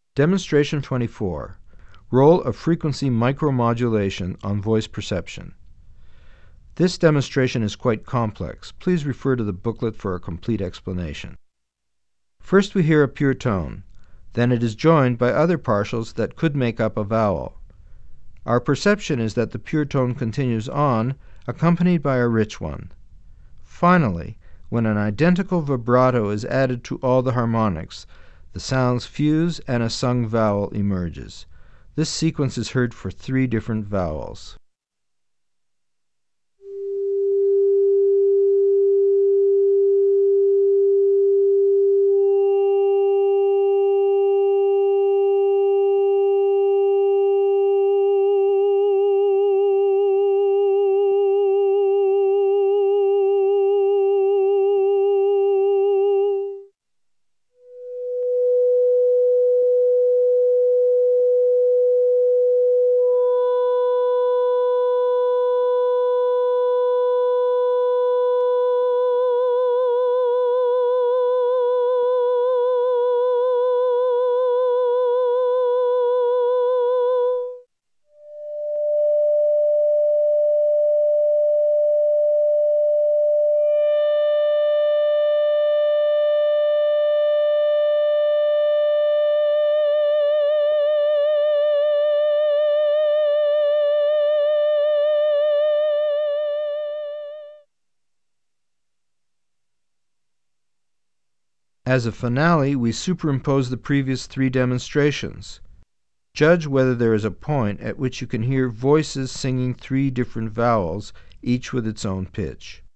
Demonstration 24. Role of frequency micromodulation on voice perception. This demonstration is quite complex. Please refer to the booklet for a complete explanation. First we hear a pure tone. Then it is joined by other partials that could make up a vowel. Our perception is that the pure tone continues on, accompanied by a rich one. Finally, when an identical vibrato is added to all the harmonics, the sounds fuse and a sung vowel emerges. This sequence is heard for 3 different vowels. As a finale, we superimpose the previous 3 demonstrations. Judge whether there is a point at which you can hear voices singing 3 different vowels, each with its own pitch.